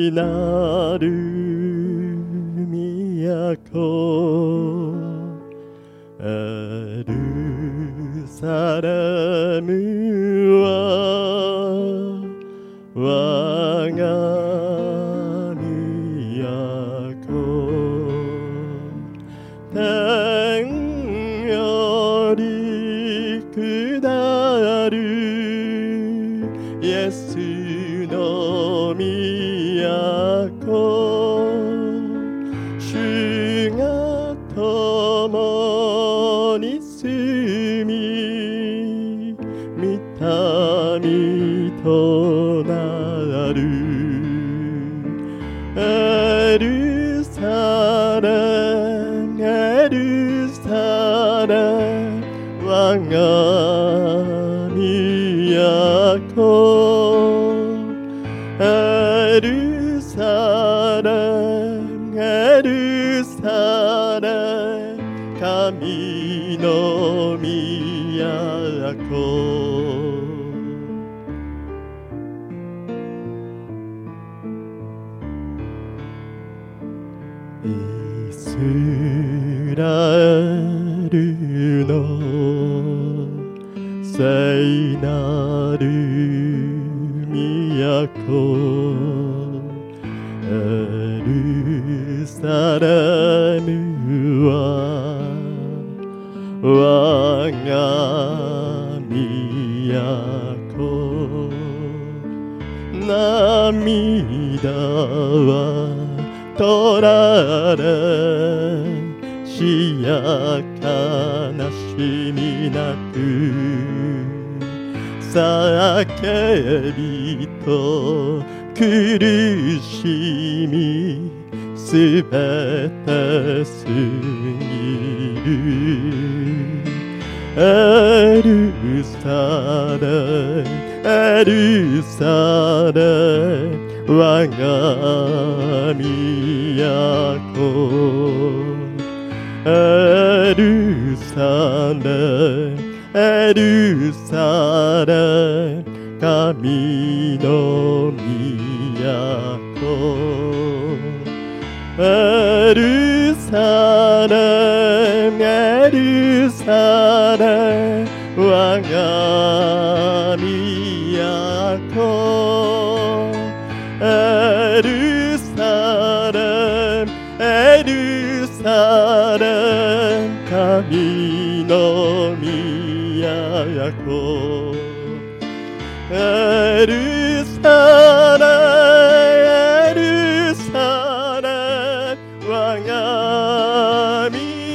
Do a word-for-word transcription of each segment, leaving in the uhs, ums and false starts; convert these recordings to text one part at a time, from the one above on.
聖なる都エルサレムは我が都天より下るイエスの都主が共に住み御民となるエルサレムエルサレム我が都エルサレムエルサレム神の都イスラエルの聖なる都エルサレムは我が都涙は取られしや悲しみなく叫びと苦しみすべて過ぎるエルサレムエルサレム我が都エルサレムエルサレム神の都エルサレムエルサレム我が都エルサレムエルサレム神の都エルサレムエルサレム我が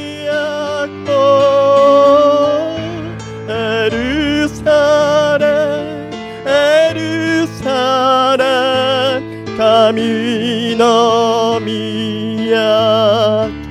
都エルサレムエルサレム神の都